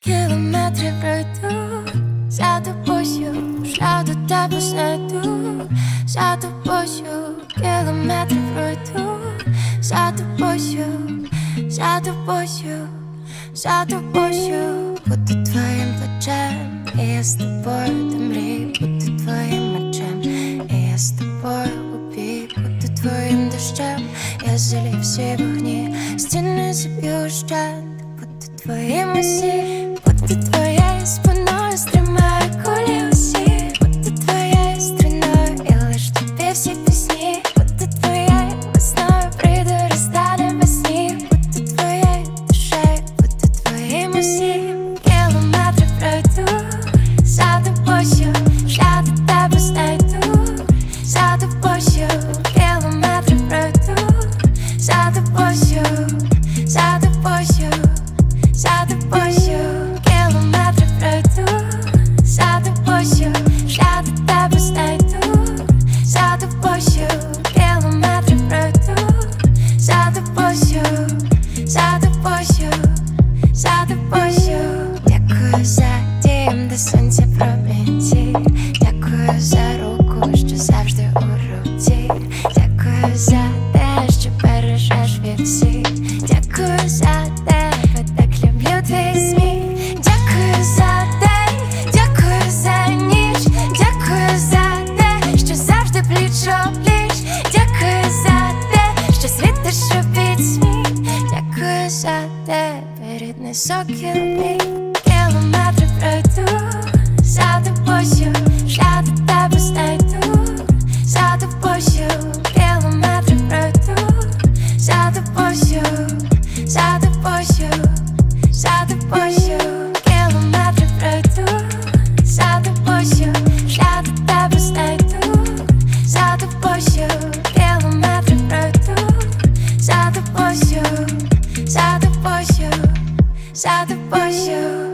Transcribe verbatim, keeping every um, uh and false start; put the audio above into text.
Кілометри пройду, за тобою, шлях до тебе знайду, за тобою, кілометри пройду, за тобою, за тобою, за тобою. Буду твоїм плечем, і я з тобою до мрій. Буду твоїм мечем, і я з тобою у бій. Буду твоїм дощем, я залью всі вогні, стіни заб'ю вщент. Буду твоїм усім, буду твоєю спиною, стримаю кулі усі. Буду твоєю струною, і лиш тобі всі пісні. Буду твоєю весною, прийду, розтане без снів. Буду твоєю душею, буду твоїм усім. Кілометри пройду, за тобою, шлях до тебе знайду, за тобою, кілометри пройду, за тобою, за тобою, за тобою, кілометри пройду, за тобою, шлях до тебе знайду, за тобою, кілометри пройду, за тобою, за тобою, за тобою. Дякую за дім, де сонце промінці. Дякую за руку, що завжди у руці. Дякую за те, що бережеш від всіх. Дякую за тебе, так люблю твій сміх. Дякую за день, дякую за ніч. Дякую за те, що завжди пліч-о-пліч. Дякую за те, що світиш у підсміх. Дякую за тебе, рідний сокіл мій. Кілометри пройду, за тобою, шлях до тебе знайду, за тобою, кілометри пройду, за тобою, за тобою, за тобою, кілометри пройду, за тобою, шлях до тебе знайду, за тобою, кілометри пройду, за тобою, за тобою, за тобою.